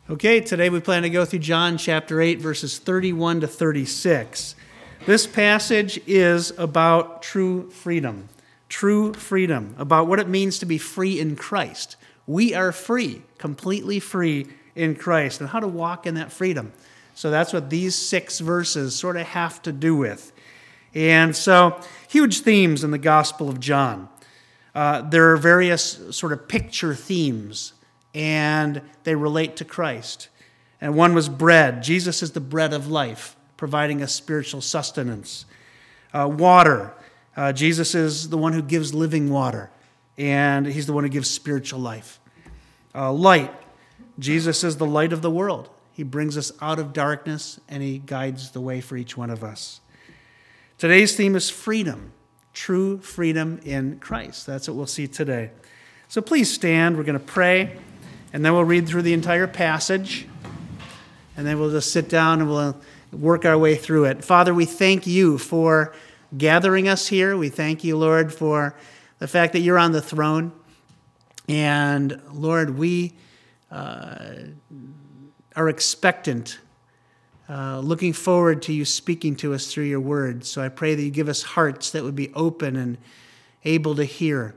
Okay, today we plan to go through John chapter 8, verses 31 to 36. This passage is about true freedom, about what it means to be free in Christ. We are free, completely free in Christ, and how to walk in that freedom. So that's what these 6 verses sort of have to do with. And so, huge themes in the Gospel of John. There are various sort of picture themes, and they relate to Christ. And one was bread. Jesus is the bread of life, providing us spiritual sustenance. Water. Jesus is the one who gives living water, and he's the one who gives spiritual life. Light. Jesus is the light of the world. He brings us out of darkness, and he guides the way for each one of us. Today's theme is freedom, true freedom in Christ. That's what we'll see today. So please stand. We're going to pray. And then we'll read through the entire passage, and then we'll just sit down and we'll work our way through it. Father, we thank you for gathering us here. We thank you, Lord, for the fact that you're on the throne. And, Lord, we are expectant, looking forward to you speaking to us through your word. So I pray that you give us hearts that would be open and able to hear.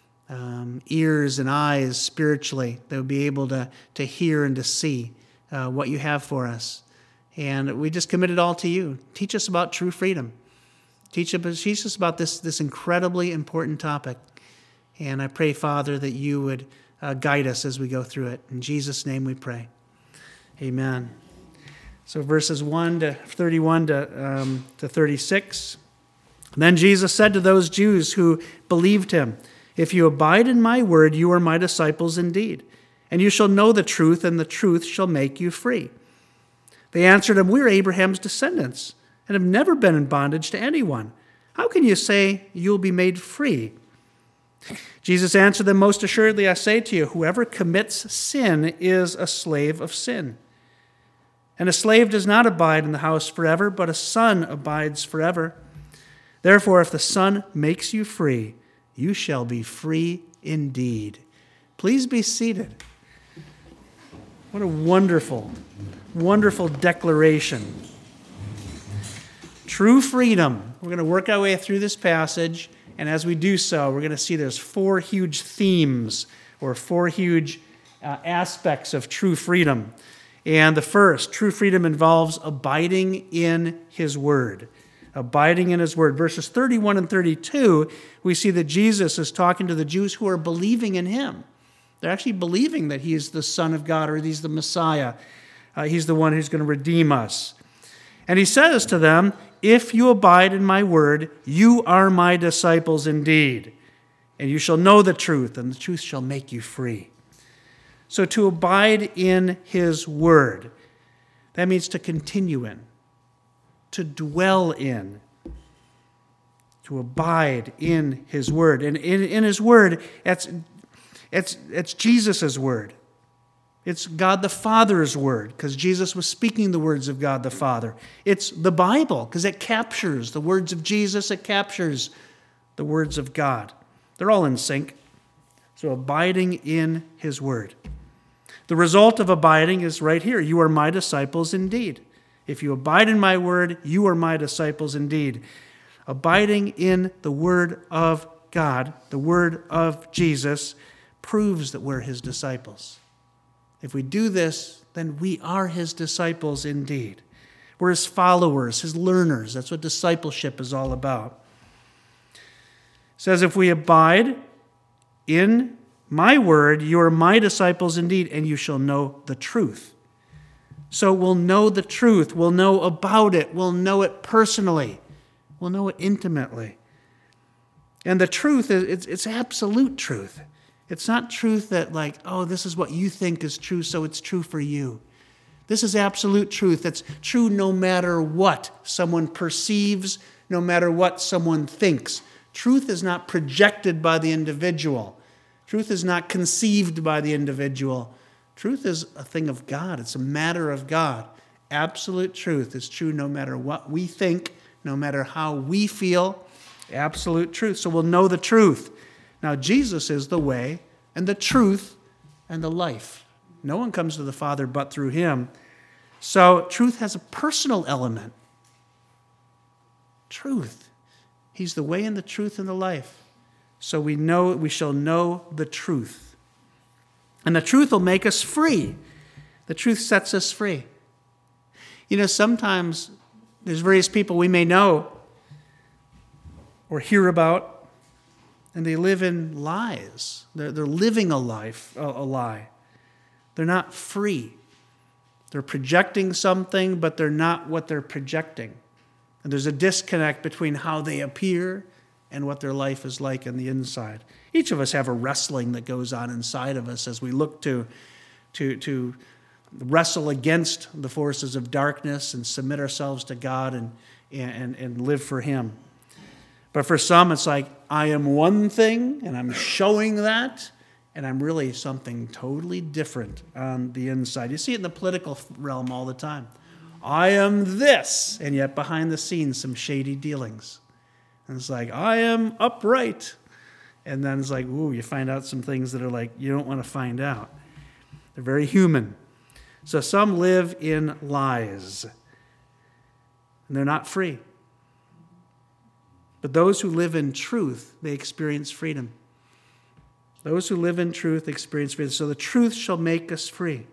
Ears and eyes spiritually that would be able to hear and to see what you have for us. And we just commit it all to you. Teach us about true freedom. Teach us about this incredibly important topic. And I pray, Father, that you would guide us as we go through it. In Jesus' name we pray. Amen. So verses 1 to 31 to 36. Then Jesus said to those Jews who believed him, "If you abide in my word, you are my disciples indeed, and you shall know the truth, and the truth shall make you free." They answered him, "We are Abraham's descendants, and have never been in bondage to anyone. How can you say you will be made free?" Jesus answered them, "Most assuredly I say to you, whoever commits sin is a slave of sin. And a slave does not abide in the house forever, but a son abides forever. Therefore, if the Son makes you free, you shall be free indeed." Please be seated. What a wonderful, wonderful declaration. True freedom. We're going to work our way through this passage, and as we do so, we're going to see there's 4 huge themes or 4 huge aspects of true freedom. And the first, true freedom involves abiding in his word. Abiding in his word. Verses 31 and 32, we see that Jesus is talking to the Jews who are believing in him. They're actually believing that he is the Son of God, or he's the Messiah. He's the one who's going to redeem us. And he says to them, "If you abide in my word, you are my disciples indeed. And you shall know the truth, and the truth shall make you free." So to abide in his word, that means to continue in, to dwell in, to abide in his word. And in his word, it's Jesus' word. It's God the Father's word, because Jesus was speaking the words of God the Father. It's the Bible, because it captures the words of Jesus. It captures the words of God. They're all in sync. So abiding in his word. The result of abiding is right here. You are my disciples indeed. If you abide in my word, you are my disciples indeed. Abiding in the word of God, the word of Jesus, proves that we're his disciples. If we do this, then we are his disciples indeed. We're his followers, his learners. That's what discipleship is all about. It says, if we abide in my word, you are my disciples indeed, and you shall know the truth. So we'll know the truth. We'll know about it. We'll know it personally. We'll know it intimately. And the truth, it's absolute truth. It's not truth that this is what you think is true, so it's true for you. This is absolute truth. That's true no matter what someone perceives, no matter what someone thinks. Truth is not projected by the individual. Truth is not conceived by the individual. Truth is a thing of God. It's a matter of God. Absolute truth is true no matter what we think, no matter how we feel. Absolute truth. So we'll know the truth. Now, Jesus is the way and the truth and the life. No one comes to the Father but through him. So truth has a personal element. Truth. He's the way and the truth and the life. So we shall know the truth. And the truth will make us free. The truth sets us free. Sometimes there's various people we may know or hear about, and they live in lies. They're living a lie. They're not free. They're projecting something, but they're not what they're projecting. And there's a disconnect between how they appear and what their life is like on the inside. Each of us have a wrestling that goes on inside of us as we look to wrestle against the forces of darkness and submit ourselves to God and live for him. But for some, it's like, I am one thing, and I'm showing that, and I'm really something totally different on the inside. You see it in the political realm all the time. I am this, and yet behind the scenes, some shady dealings. And it's like, I am upright. And then it's like, ooh, you find out some things that are like, you don't want to find out. They're very human. So some live in lies, and they're not free. But those who live in truth, they experience freedom. Those who live in truth experience freedom. So the truth shall make us free.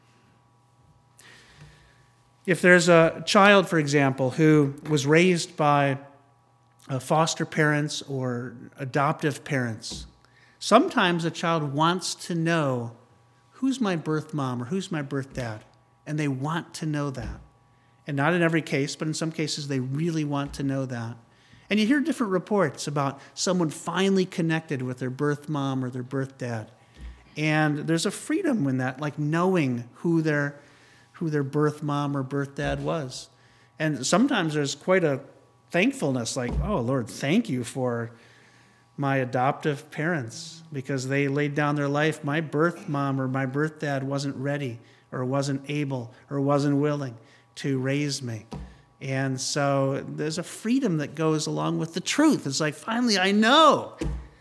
If there's a child, for example, who was raised by foster parents or adoptive parents, sometimes a child wants to know, who's my birth mom or who's my birth dad? And they want to know that. And not in every case, but in some cases they really want to know that. And you hear different reports about someone finally connected with their birth mom or their birth dad. And there's a freedom in that, like knowing who their birth mom or birth dad was. And sometimes there's quite a thankfulness, like, oh, Lord, thank you for my adoptive parents because they laid down their life. My birth mom or my birth dad wasn't ready or wasn't able or wasn't willing to raise me. And so there's a freedom that goes along with the truth. It's like, finally, I know.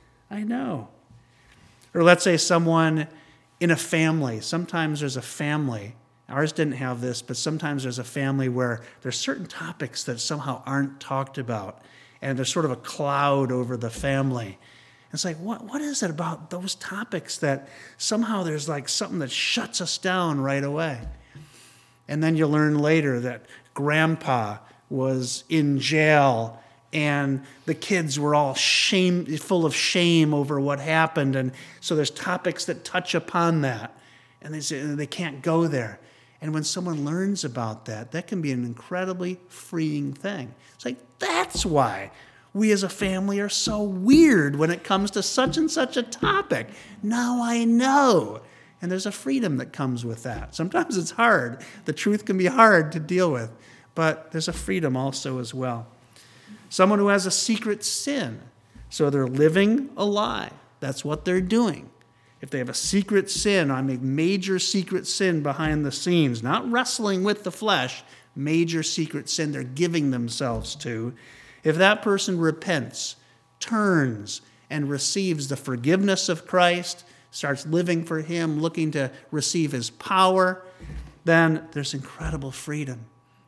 Or let's say someone in a family. Sometimes there's a family. Ours didn't have this, but sometimes there's a family where there's certain topics that somehow aren't talked about. And there's sort of a cloud over the family. It's like, what is it about those topics that somehow there's like something that shuts us down right away? And then you learn later that grandpa was in jail and the kids were all full of shame over what happened. And so there's topics that touch upon that. And they say they can't go there. And when someone learns about that, that can be an incredibly freeing thing. It's like, that's why we as a family are so weird when it comes to such and such a topic. Now I know. And there's a freedom that comes with that. Sometimes it's hard. The truth can be hard to deal with. But there's a freedom also as well. Someone who has a secret sin. So they're living a lie. That's what they're doing. If they have a secret sin, I mean major secret sin behind the scenes, not wrestling with the flesh, major secret sin they're giving themselves to. If that person repents, turns, and receives the forgiveness of Christ, starts living for him, looking to receive his power, then there's incredible freedom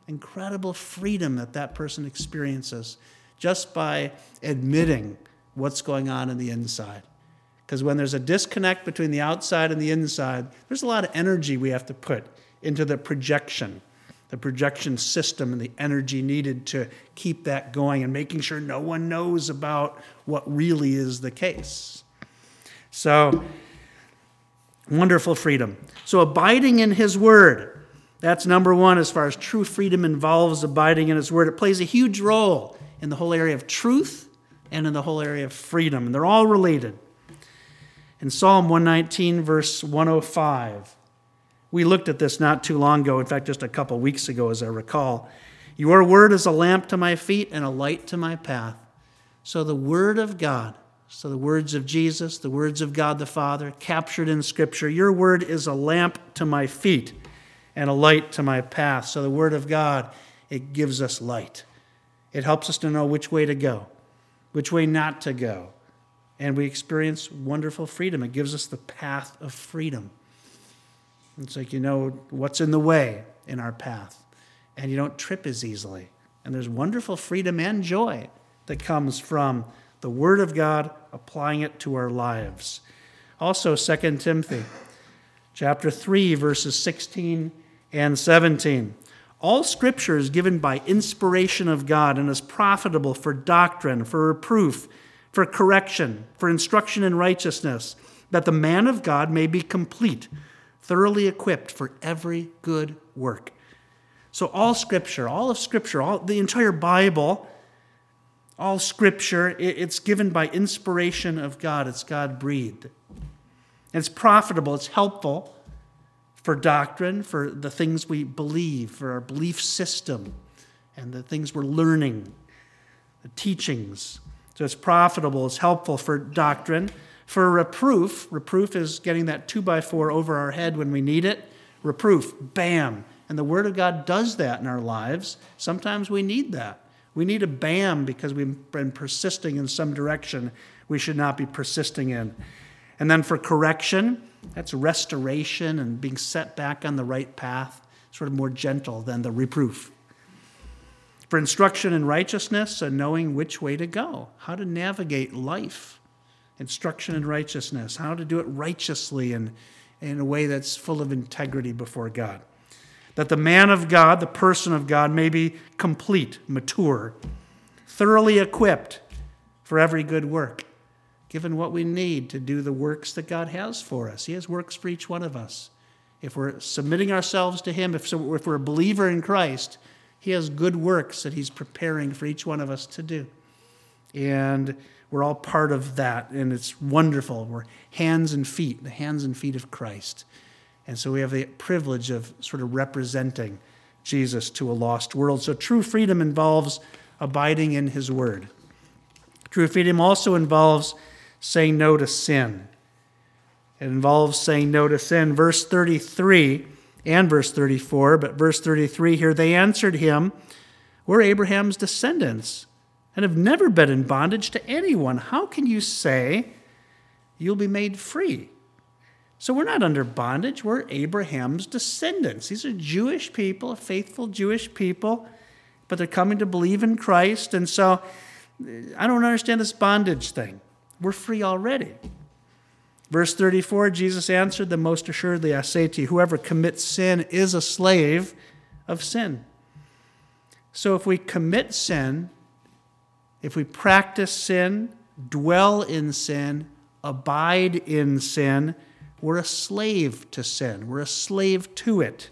that person experiences just by admitting what's going on in the inside. Because when there's a disconnect between the outside and the inside, there's a lot of energy we have to put into the projection system and the energy needed to keep that going and making sure no one knows about what really is the case. So, wonderful freedom. So abiding in his word, that's number one as far as true freedom involves abiding in his word. It plays a huge role in the whole area of truth and in the whole area of freedom. And they're all related. In Psalm 119, verse 105, we looked at this not too long ago, in fact, just a couple weeks ago, as I recall. Your word is a lamp to my feet and a light to my path. So the word of God, so the words of Jesus, the words of God the Father, captured in Scripture, your word is a lamp to my feet and a light to my path. So the word of God, it gives us light. It helps us to know which way to go, which way not to go. And we experience wonderful freedom. It gives us the path of freedom. It's like you know what's in the way in our path, and you don't trip as easily. And there's wonderful freedom and joy that comes from the Word of God, applying it to our lives. Also, 2 Timothy chapter 3, verses 16 and 17. All Scripture is given by inspiration of God and is profitable for doctrine, for reproof, for correction, for instruction in righteousness, that the man of God may be complete, thoroughly equipped for every good work. So all of Scripture, the entire Bible, all Scripture, it's given by inspiration of God. It's God-breathed. It's profitable, it's helpful for doctrine, for the things we believe, for our belief system, and the things we're learning, the teachings. So it's profitable, it's helpful for doctrine. For reproof is getting that 2x4 over our head when we need it. Reproof, bam. And the Word of God does that in our lives. Sometimes we need that. We need a bam because we've been persisting in some direction we should not be persisting in. And then for correction, that's restoration and being set back on the right path, sort of more gentle than the reproof. For instruction in righteousness and knowing which way to go, how to navigate life. Instruction in righteousness, how to do it righteously and in a way that's full of integrity before God. That the man of God, the person of God, may be complete, mature, thoroughly equipped for every good work, given what we need to do the works that God has for us. He has works for each one of us. If we're submitting ourselves to Him, if we're a believer in Christ, He has good works that He's preparing for each one of us to do. And we're all part of that, and it's wonderful. We're hands and feet, the hands and feet of Christ. And so we have the privilege of sort of representing Jesus to a lost world. So true freedom involves abiding in His Word. True freedom also involves saying no to sin. It involves saying no to sin. Verse 33 and verse 34, but verse 33 here, they answered him, "We're Abraham's descendants and have never been in bondage to anyone. How can you say you'll be made free?" So we're not under bondage. We're Abraham's descendants. These are Jewish people, faithful Jewish people, but they're coming to believe in Christ. And so I don't understand this bondage thing. We're free already. Verse 34, Jesus answered them, "Most assuredly I say to you, whoever commits sin is a slave of sin." So if we commit sin, if we practice sin, dwell in sin, abide in sin, we're a slave to sin. We're a slave to it.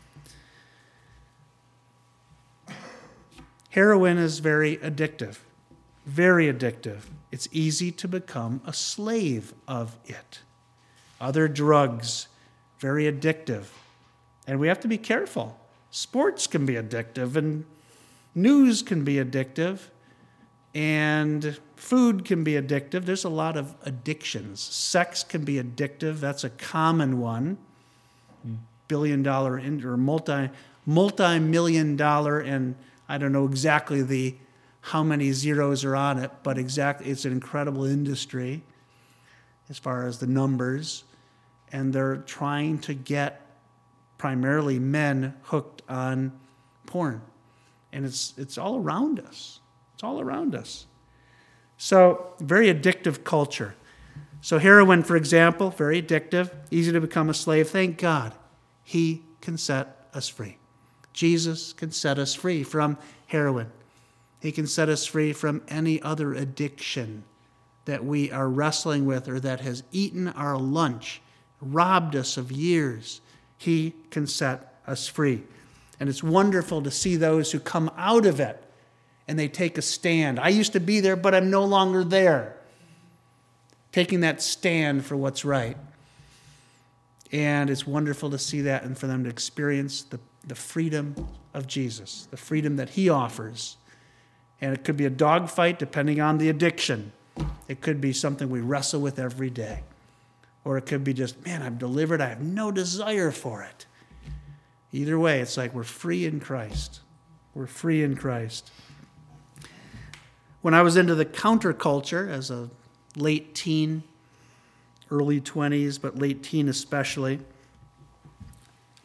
Heroin is very addictive. Very addictive. It's easy to become a slave of it. Other drugs, very addictive. And we have to be careful. Sports can be addictive, and news can be addictive, and food can be addictive. There's a lot of addictions. Sex can be addictive. That's a common one. Billion-dollar or multi-million-dollar, and I don't know exactly how many zeros are on it, but it's an incredible industry as far as the numbers. And they're trying to get primarily men hooked on porn. And it's all around us. It's all around us. So, very addictive culture. So heroin, for example, very addictive, easy to become a slave. Thank God He can set us free. Jesus can set us free from heroin. He can set us free from any other addiction that we are wrestling with or that has eaten our lunch, robbed us of years. He can set us free. And it's wonderful to see those who come out of it and they take a stand. I used to be there, but I'm no longer there. Taking that stand for what's right. And it's wonderful to see that and for them to experience the freedom of Jesus, the freedom that He offers. And it could be a dogfight depending on the addiction. It could be something we wrestle with every day. Or it could be just, man, I'm delivered. I have no desire for it. Either way, it's like we're free in Christ. We're free in Christ. When I was into the counterculture as a late teen, early 20s, but late teen especially,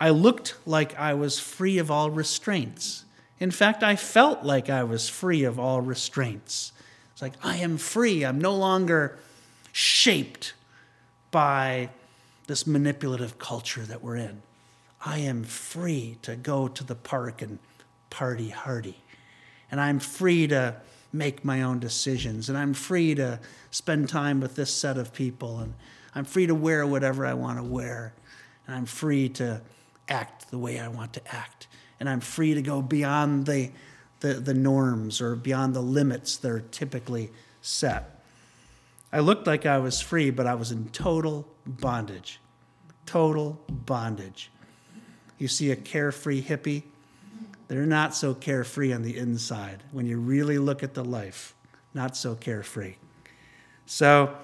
I looked like I was free of all restraints. In fact, I felt like I was free of all restraints. It's like, I am free. I'm no longer shaped by this manipulative culture that we're in. I am free to go to the park and party hardy. And I'm free to make my own decisions. And I'm free to spend time with this set of people. And I'm free to wear whatever I want to wear. And I'm free to act the way I want to act. And I'm free to go beyond the norms or beyond the limits that are typically set. I looked like I was free, but I was in total bondage. Total bondage. You see a carefree hippie, they're not so carefree on the inside. When you really look at the life, not so carefree. So,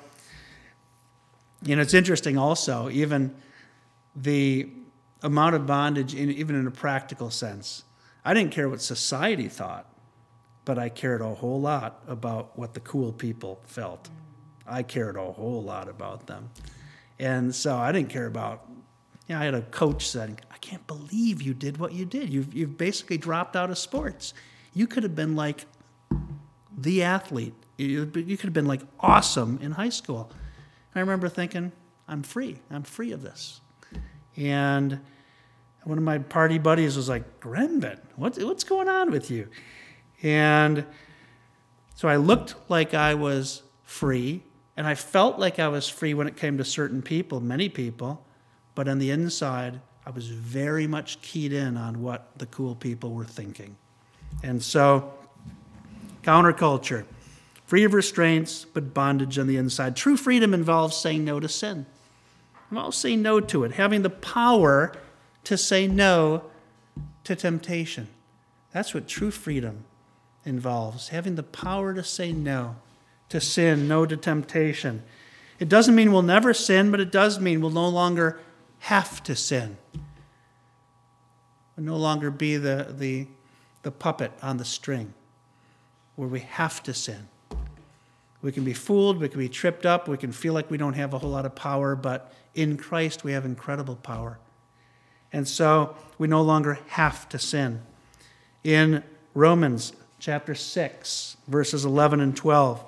it's interesting also, even the amount of bondage, even in a practical sense. I didn't care what society thought, but I cared a whole lot about what the cool people felt. I cared a whole lot about them. And so I didn't care about, I had a coach saying, I can't believe you did what you did. You've basically dropped out of sports. You could have been like the athlete. You could have been like awesome in high school. And I remember thinking, I'm free. I'm free of this. And one of my party buddies was like, Grenvin, what's going on with you? And so I looked like I was free, and I felt like I was free when it came to certain people, many people, but on the inside, I was very much keyed in on what the cool people were thinking. And so, counterculture, free of restraints, but bondage on the inside. True freedom involves saying no to sin. Involves saying no to it, having the power to say no to temptation. That's what true freedom involves, having the power to say no to sin, no to temptation. It doesn't mean we'll never sin, but it does mean we'll no longer have to sin. We'll no longer be the puppet on the string where we have to sin. We can be fooled, we can be tripped up, we can feel like we don't have a whole lot of power, but in Christ we have incredible power. And so we no longer have to sin. In Romans chapter 6, verses 11 and 12,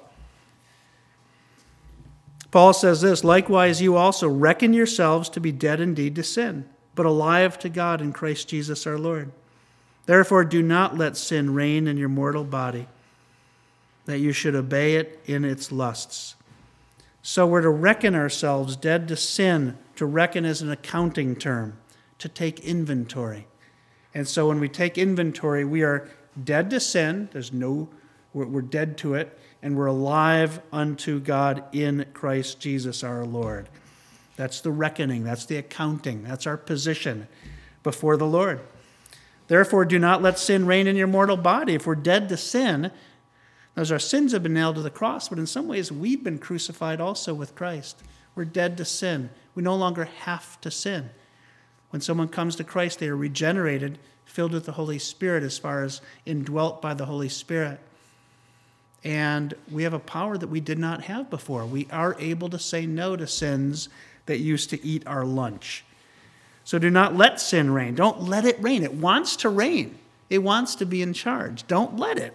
Paul says this, likewise you also reckon yourselves to be dead indeed to sin, but alive to God in Christ Jesus our Lord. Therefore do not let sin reign in your mortal body, that you should obey it in its lusts. So we're to reckon ourselves dead to sin. To reckon is an accounting term, to take inventory. And so when we take inventory, we are dead to sin. We're dead to it, and we're alive unto God in Christ Jesus our Lord. That's the reckoning. That's the accounting. That's our position before the Lord. Therefore, do not let sin reign in your mortal body. If we're dead to sin, as our sins have been nailed to the cross, but in some ways we've been crucified also with Christ. We're dead to sin. We no longer have to sin. When someone comes to Christ, they are regenerated, filled with the Holy Spirit as far as indwelt by the Holy Spirit. And we have a power that we did not have before. We are able to say no to sins that used to eat our lunch. So do not let sin reign. Don't let it reign. It wants to reign. It wants to be in charge. Don't let it.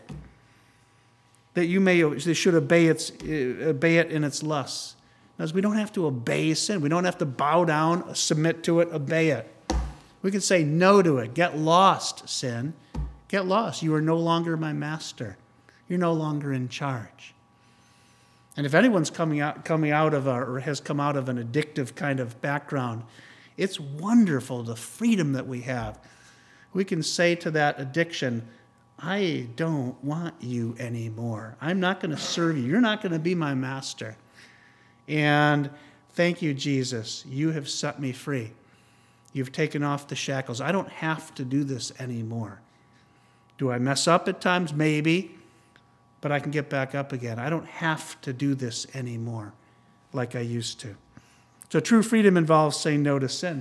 They should obey it in its lusts. Because we don't have to obey sin. We don't have to bow down, submit to it, obey it. We can say no to it. Get lost, sin. Get lost. You are no longer my master. You're no longer in charge. And if anyone's coming out of or has come out of an addictive kind of background, it's wonderful the freedom that we have. We can say to that addiction, I don't want you anymore. I'm not going to serve you. You're not going to be my master. And thank you, Jesus. You have set me free. You've taken off the shackles. I don't have to do this anymore. Do I mess up at times? Maybe. But I can get back up again. I don't have to do this anymore like I used to. So true freedom involves saying no to sin.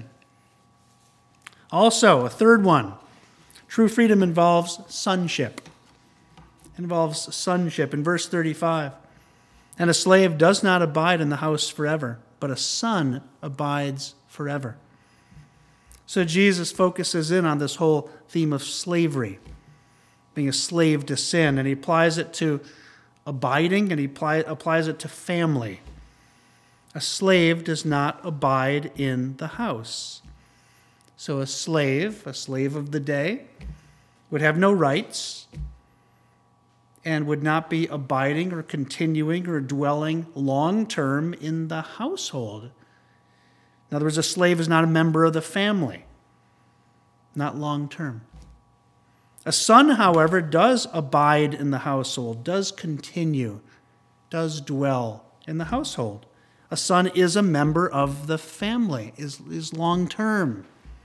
Also, a third one. True freedom involves sonship. It involves sonship. In verse 35, and a slave does not abide in the house forever, but a son abides forever. So Jesus focuses in on this whole theme of slavery, being a slave to sin, and he applies it to abiding, and he applies it to family. A slave does not abide in the house. So a slave of the day, would have no rights and would not be abiding or continuing or dwelling long-term in the household. In other words, a slave is not a member of the family, not long-term. A son, however, does abide in the household, does continue, does dwell in the household. A son is a member of the family, is long-term.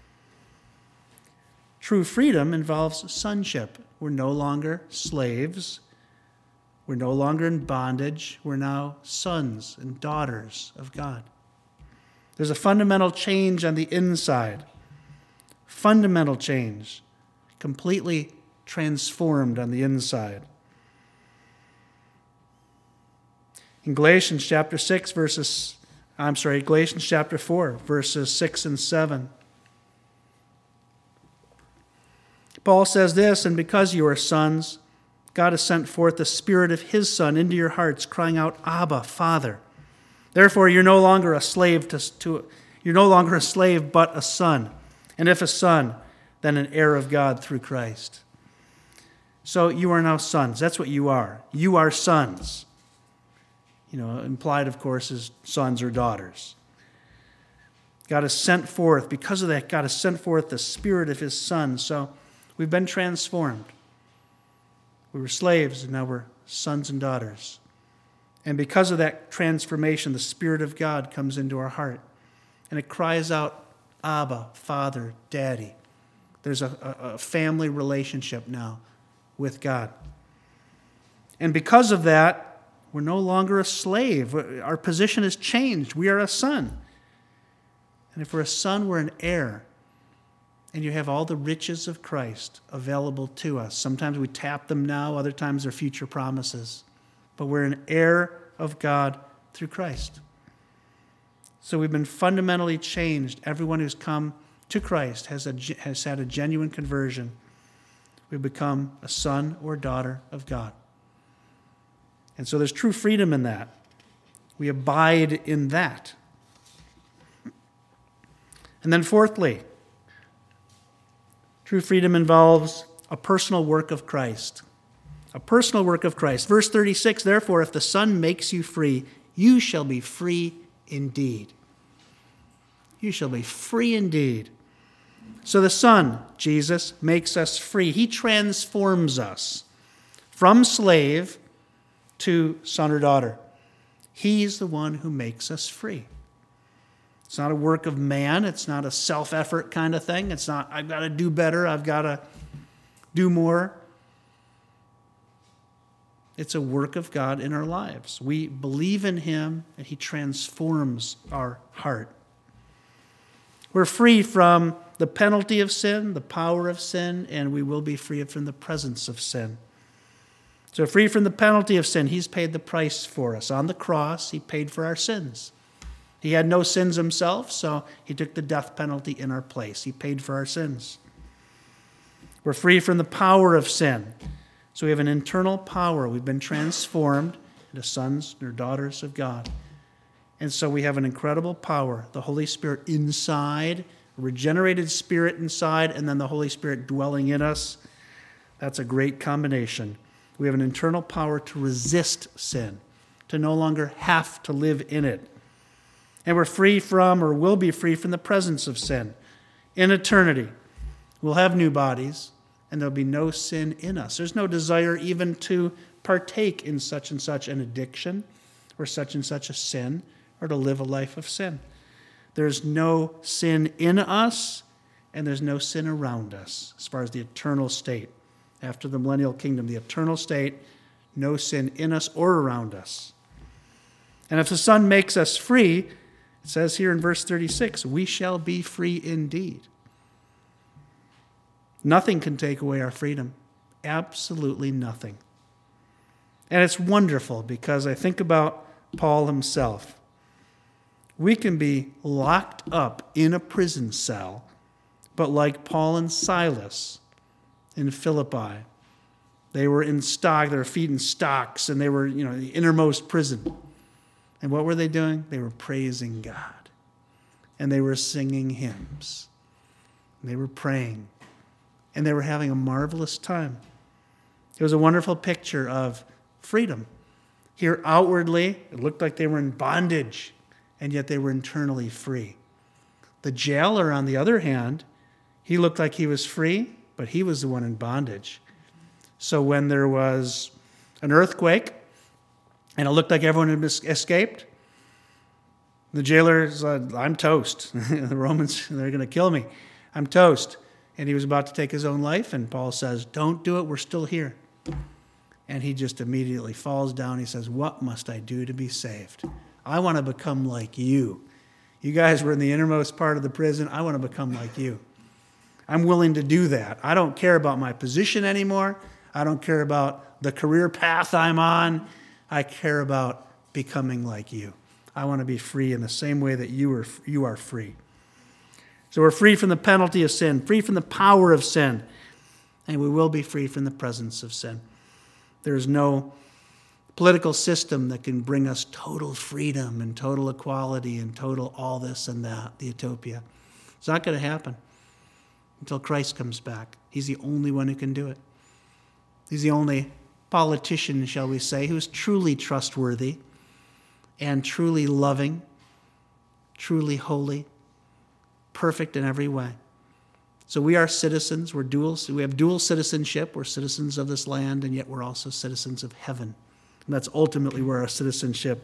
True freedom involves sonship. We're no longer slaves. We're no longer in bondage. We're now sons and daughters of God. There's a fundamental change on the inside. Fundamental change. Completely transformed on the inside. In Galatians chapter 4, verses 6 and 7. Paul says this, and because you are sons, God has sent forth the Spirit of His Son into your hearts, crying out, Abba, Father. Therefore, you're no longer a slave but a son. And if a son, then an heir of God through Christ. So you are now sons. That's what you are. You are sons. Implied, of course, is sons or daughters. God has sent forth, because of that, God has sent forth the Spirit of His Son. So we've been transformed. We were slaves, and now we're sons and daughters. And because of that transformation, the Spirit of God comes into our heart. And it cries out, Abba, Father, Daddy. There's a family relationship now with God. And because of that, we're no longer a slave. Our position has changed. We are a son. And if we're a son, we're an heir. And you have all the riches of Christ available to us. Sometimes we tap them now, other times they're future promises. But we're an heir of God through Christ. So we've been fundamentally changed. Everyone who's come to Christ has had a genuine conversion. We've become a son or daughter of God. And so there's true freedom in that. We abide in that. And then fourthly, true freedom involves a personal work of Christ. A personal work of Christ. Verse 36, therefore, if the Son makes you free, you shall be free indeed. You shall be free indeed. So the Son, Jesus, makes us free. He transforms us from slave to son or daughter. He's the one who makes us free. It's not a work of man. It's not a self-effort kind of thing. It's not, I've got to do better. I've got to do more. It's a work of God in our lives. We believe in Him, and He transforms our heart. We're free from the penalty of sin, the power of sin, and we will be free from the presence of sin. So free from the penalty of sin, He's paid the price for us. On the cross, He paid for our sins. He had no sins Himself, so He took the death penalty in our place. He paid for our sins. We're free from the power of sin. So we have an internal power. We've been transformed into sons or daughters of God. And so we have an incredible power, the Holy Spirit inside, a regenerated spirit inside, and then the Holy Spirit dwelling in us. That's a great combination. We have an internal power to resist sin, to no longer have to live in it. And we're free from, or will be free from, the presence of sin. In eternity, we'll have new bodies, and there'll be no sin in us. There's no desire even to partake in such and such an addiction or such and such a sin, or to live a life of sin. There's no sin in us, and there's no sin around us as far as the eternal state. After the millennial kingdom, the eternal state, no sin in us or around us. And if the Son makes us free, it says here in verse 36, we shall be free indeed. Nothing can take away our freedom. Absolutely nothing. And it's wonderful because I think about Paul himself. We can be locked up in a prison cell but like Paul and Silas in Philippi. They were in their feet in stocks, and they were, the innermost prison. And what were they doing? They were praising God. And they were singing hymns. And they were praying. And they were having a marvelous time. It was a wonderful picture of freedom. Here outwardly, it looked like they were in bondage, and yet they were internally free. The jailer, on the other hand, he looked like he was free, but he was the one in bondage. So when there was an earthquake, and it looked like everyone had escaped, the jailer said, I'm toast. The Romans, they're going to kill me. I'm toast. And he was about to take his own life, and Paul says, don't do it, we're still here. And he just immediately falls down. He says, what must I do to be saved? I want to become like you. You guys were in the innermost part of the prison. I want to become like you. I'm willing to do that. I don't care about my position anymore. I don't care about the career path I'm on. I care about becoming like you. I want to be free in the same way that you are free. So we're free from the penalty of sin, free from the power of sin, and we will be free from the presence of sin. There is no political system that can bring us total freedom and total equality and total all this and that, the utopia. It's not going to happen until Christ comes back. He's the only one who can do it. He's the only politician, shall we say, who's truly trustworthy and truly loving, truly holy, perfect in every way. So we are citizens. We have dual citizenship. We're citizens of this land, and yet we're also citizens of heaven. And that's ultimately where our citizenship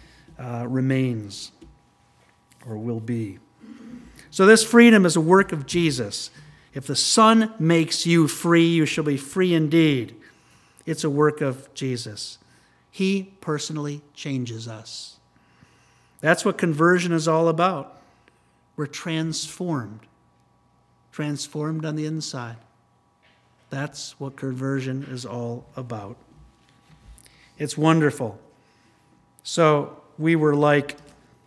remains or will be. So this freedom is a work of Jesus. If the Son makes you free, you shall be free indeed. It's a work of Jesus. He personally changes us. That's what conversion is all about. We're transformed on the inside. That's what conversion is all about. It's wonderful. So we were like,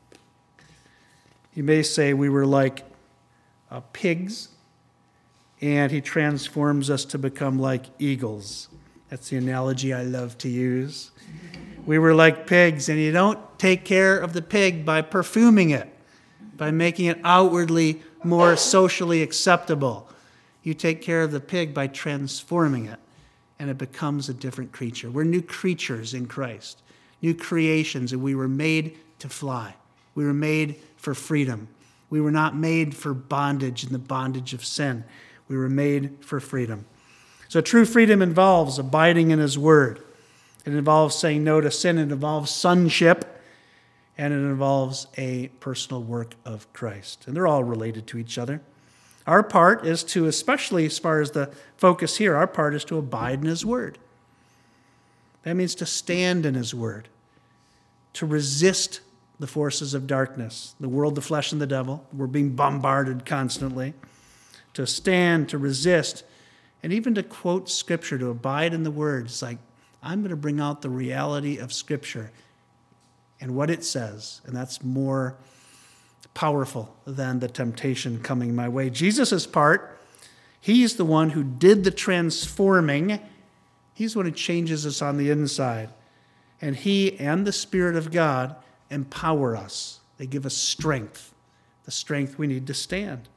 you may say we were like pigs, and he transforms us to become like eagles. That's the analogy I love to use. We were like pigs, and you don't take care of the pig by perfuming it, by making it outwardly more socially acceptable. You take care of the pig by transforming it, and it becomes a different creature. We're new creatures in Christ, new creations, and we were made to fly. We were made for freedom. We were not made for bondage and the bondage of sin. We were made for freedom. So true freedom involves abiding in his word. It involves saying no to sin. It involves sonship. And it involves a personal work of Christ. And they're all related to each other. Our part is to, especially as far as the focus here, our part is to abide in his word. That means to stand in his word, to resist the forces of darkness, the world, the flesh, and the devil. We're being bombarded constantly. To stand, to resist, and even to quote Scripture, to abide in the word. It's like, I'm going to bring out the reality of Scripture and what it says, and that's more powerful than the temptation coming my way. Jesus' part, he's the one who did the transforming. He's the one who changes us on the inside. And he and the Spirit of God empower us. They give us strength, the strength we need to stand.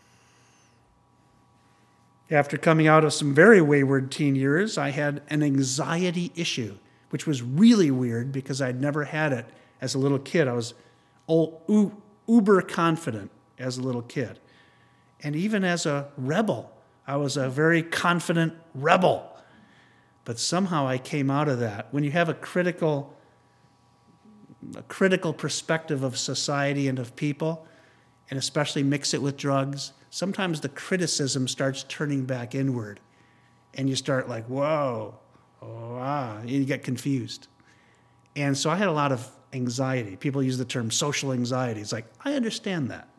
After coming out of some very wayward teen years, I had an anxiety issue, which was really weird because I'd never had it as a little kid. I was uber confident as a little kid. And even as a rebel, I was a very confident rebel. But somehow I came out of that. When you have a critical perspective of society and of people, and especially mix it with drugs, sometimes the criticism starts turning back inward. And you start like, whoa, you get confused. And so I had a lot of anxiety. People use the term social anxiety. It's like, I understand that.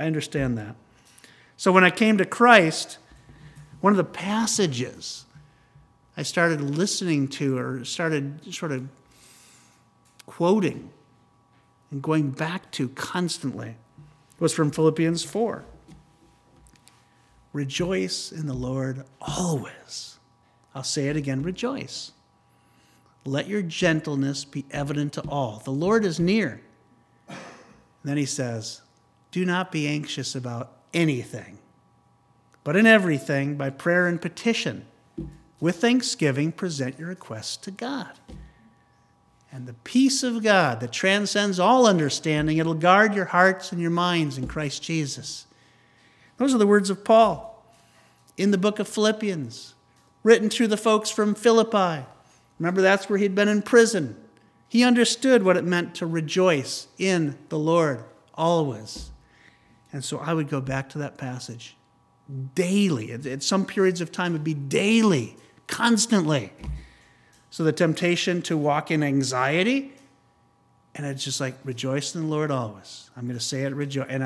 So when I came to Christ, one of the passages I started listening to or started sort of quoting and going back to constantly was from Philippians 4. Rejoice in the Lord always. I'll say it again, rejoice. Let your gentleness be evident to all. The Lord is near. And then he says, do not be anxious about anything, but in everything, by prayer and petition, with thanksgiving, present your requests to God. And the peace of God that transcends all understanding, it'll guard your hearts and your minds in Christ Jesus. Those are the words of Paul in the book of Philippians, written to the folks from Philippi. Remember, that's where he'd been in prison. He understood what it meant to rejoice in the Lord always. And so I would go back to that passage daily. At some periods of time, it would be daily, constantly. So the temptation to walk in anxiety, and it's just like, rejoice in the Lord always. I'm going to say it, rejoice. And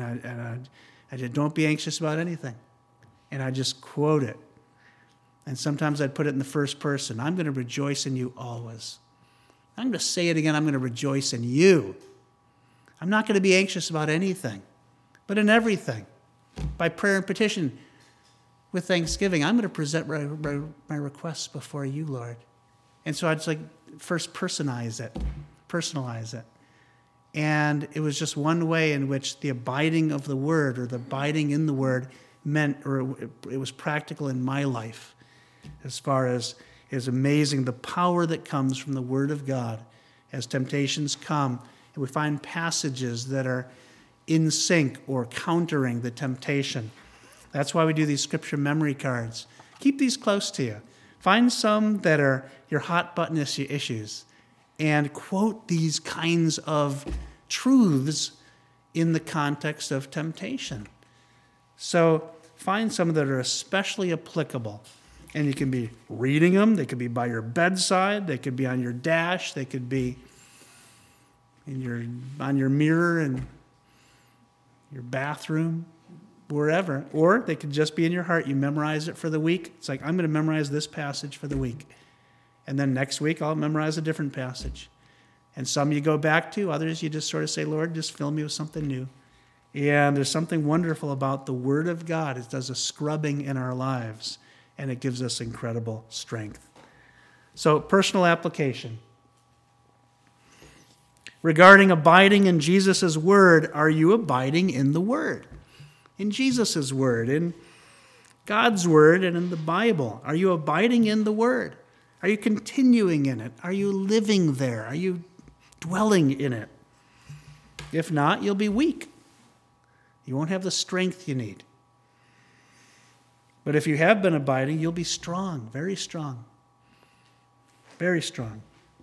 I did, don't be anxious about anything. And I just quote it. And sometimes I'd put it in the first person. I'm going to rejoice in you always. I'm going to say it again. I'm going to rejoice in you. I'm not going to be anxious about anything, but in everything. By prayer and petition, with thanksgiving, I'm going to present my requests before you, Lord. And so I'd just like first personalize it. And it was just one way in which the abiding of the Word, or the abiding in the Word, meant, or it was practical in my life, as far as is amazing the power that comes from the Word of God as temptations come, and we find passages that are in sync or countering the temptation. That's why we do these scripture memory cards. Keep these close to you. Find some that are your hot button issues and quote these kinds of truths in the context of temptation. So find some that are especially applicable. And you can be reading them. They could be by your bedside. They could be on your dash. They could be on your mirror in your bathroom, wherever. Or they could just be in your heart. You memorize it for the week. It's like, I'm going to memorize this passage for the week. And then next week, I'll memorize a different passage. And some you go back to. Others you just sort of say, Lord, just fill me with something new. And there's something wonderful about the Word of God. It does a scrubbing in our lives, and it gives us incredible strength. So, personal application. Regarding abiding in Jesus' Word, are you abiding in the Word? In Jesus' Word, in God's Word, and in the Bible? Are you abiding in the Word? Are you continuing in it? Are you living there? Are you dwelling in it? If not, you'll be weak. You won't have the strength you need. But if you have been abiding, you'll be strong, very strong. Very strong.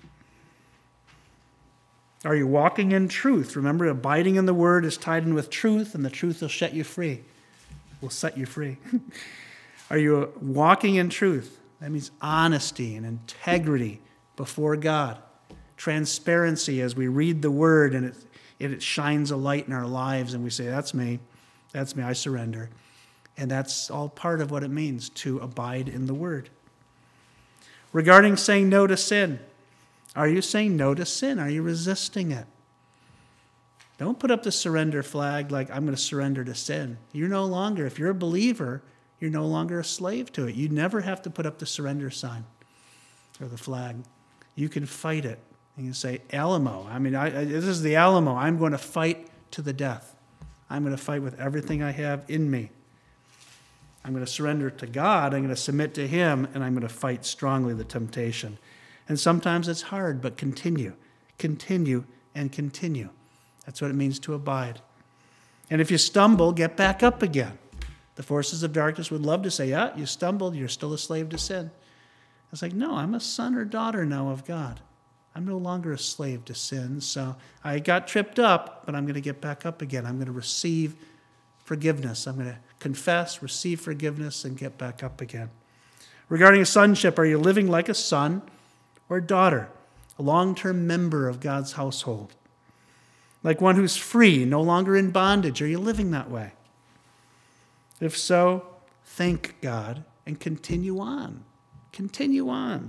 Are you walking in truth? Remember, abiding in the Word is tied in with truth, and the truth will set you free. Will set you free. Are you walking in truth? That means honesty and integrity before God. Transparency as we read the Word and it shines a light in our lives and we say, that's me, I surrender. And that's all part of what it means to abide in the Word. Regarding saying no to sin, are you saying no to sin? Are you resisting it? Don't put up the surrender flag like, I'm going to surrender to sin. You're no longer, if you're a believer, you're no longer a slave to it. You never have to put up the surrender sign or the flag. You can fight it. You can say, Alamo. This is the Alamo. I'm going to fight to the death. I'm going to fight with everything I have in me. I'm going to surrender to God. I'm going to submit to Him, and I'm going to fight strongly the temptation. And sometimes it's hard, but continue, and continue. That's what it means to abide. And if you stumble, get back up again. The forces of darkness would love to say, yeah, you stumbled, you're still a slave to sin. It's like, no, I'm a son or daughter now of God. I'm no longer a slave to sin. So I got tripped up, but I'm going to get back up again. I'm going to receive forgiveness. I'm going to confess, receive forgiveness, and get back up again. Regarding sonship, are you living like a son or daughter, a long-term member of God's household? Like one who's free, no longer in bondage? Are you living that way? If so, thank God and continue on. Continue on.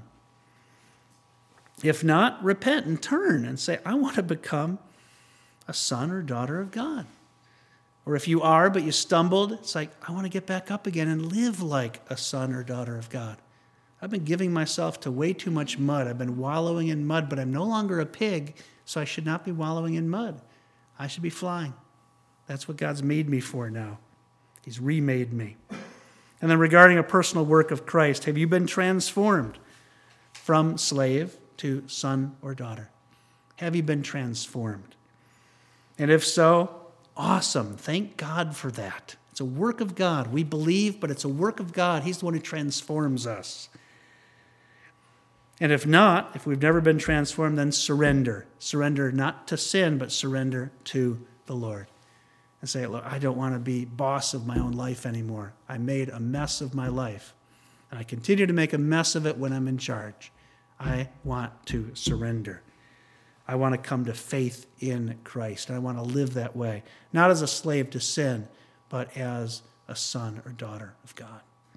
If not, repent and turn and say, I want to become a son or daughter of God. Or if you are, but you stumbled, it's like, I want to get back up again and live like a son or daughter of God. I've been giving myself to way too much mud. I've been wallowing in mud, but I'm no longer a pig, so I should not be wallowing in mud. I should be flying. That's what God's made me for now. He's remade me. And then regarding a personal work of Christ, have you been transformed from slave to son or daughter? Have you been transformed? And if so, awesome. Thank God for that. It's a work of God. We believe, but it's a work of God. He's the one who transforms us. And if not, if we've never been transformed, then surrender. Surrender not to sin, but surrender to the Lord. And say, look, I don't want to be boss of my own life anymore. I made a mess of my life. And I continue to make a mess of it when I'm in charge. I want to surrender. I want to come to faith in Christ. I want to live that way. Not as a slave to sin, but as a son or daughter of God.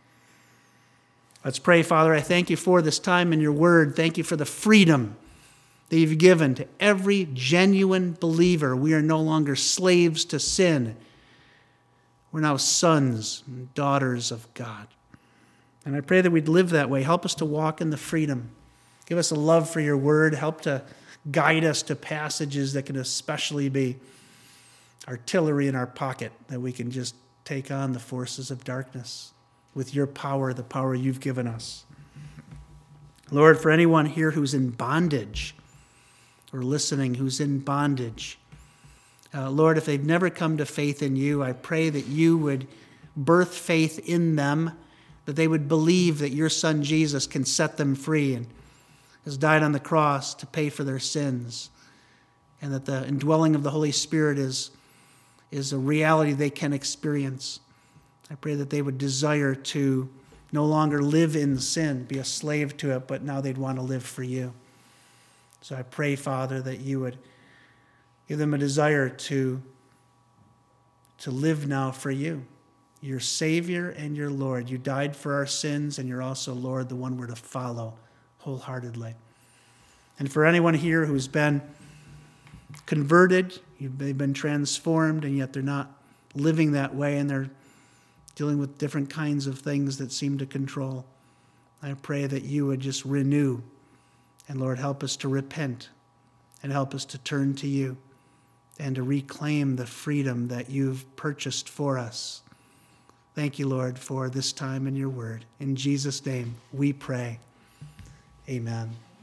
Let's pray, Father. I thank you for this time in your word. Thank you for the freedom that you've given to every genuine believer. We are no longer slaves to sin. We're now sons and daughters of God. And I pray that we'd live that way. Help us to walk in the freedom. Give us a love for your word. Help to guide us to passages that can especially be artillery in our pocket, that we can just take on the forces of darkness with your power, the power you've given us. Lord, for anyone here who's in bondage or listening who's in bondage, Lord, if they've never come to faith in you, I pray that you would birth faith in them, that they would believe that your son Jesus can set them free and has died on the cross to pay for their sins, and that the indwelling of the Holy Spirit is a reality they can experience. I pray that they would desire to no longer live in sin, be a slave to it, but now they'd want to live for you. So I pray, Father, that you would give them a desire to live now for you, your Savior and your Lord. You died for our sins, and you're also, Lord, the one we're to follow wholeheartedly. And for anyone here who's been converted, they've been transformed, and yet they're not living that way, and they're dealing with different kinds of things that seem to control, I pray that you would just renew. And Lord, help us to repent and help us to turn to you and to reclaim the freedom that you've purchased for us. Thank you, Lord, for this time in your word. In Jesus' name we pray. Amen.